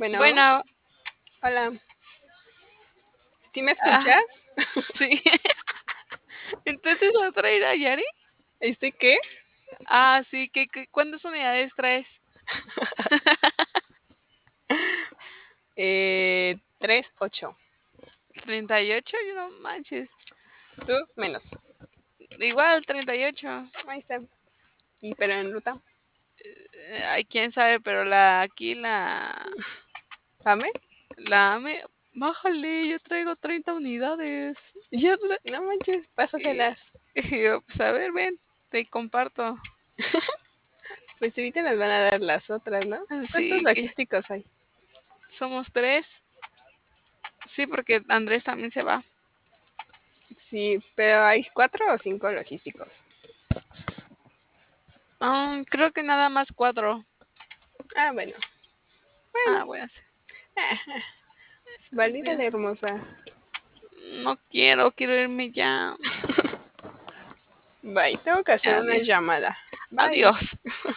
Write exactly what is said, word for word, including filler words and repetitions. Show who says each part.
Speaker 1: Bueno,
Speaker 2: Bueno,
Speaker 1: hola. ¿Sí me
Speaker 2: ah,
Speaker 1: escuchas?
Speaker 2: sí. Entonces, ¿vas a traer a Yari?
Speaker 1: ¿Este qué?
Speaker 2: Ah, sí, ¿qué, qué- cuántas unidades traes?
Speaker 1: Eh, tres, ocho.
Speaker 2: ¿treinta y ocho? Yo no manches.
Speaker 1: Tú, menos.
Speaker 2: Igual, treinta y ocho.
Speaker 1: Ahí está. ¿Y pero en ruta?
Speaker 2: Eh, Ay, quién sabe, pero la aquí la
Speaker 1: ¿Pame?
Speaker 2: la me bájale, yo traigo treinta unidades.
Speaker 1: Yo, no manches,
Speaker 2: Y,
Speaker 1: pásaselas.
Speaker 2: y yo, pues a ver, ven, te comparto.
Speaker 1: Pues ahorita nos van a dar las otras, ¿no? ¿Cuántos
Speaker 2: Sí, que
Speaker 1: logísticos hay?
Speaker 2: somos tres. Sí, porque Andrés también se va.
Speaker 1: Sí, pero hay cuatro o cinco logísticos.
Speaker 2: Ah, creo que nada más cuatro.
Speaker 1: Ah, bueno.
Speaker 2: Ah,
Speaker 1: Bueno,
Speaker 2: voy a hacer.
Speaker 1: válida la hermosa.
Speaker 2: No quiero, quiero irme ya.
Speaker 1: Bye, tengo que hacer una
Speaker 2: Adiós.
Speaker 1: llamada. Bye.
Speaker 2: Adiós.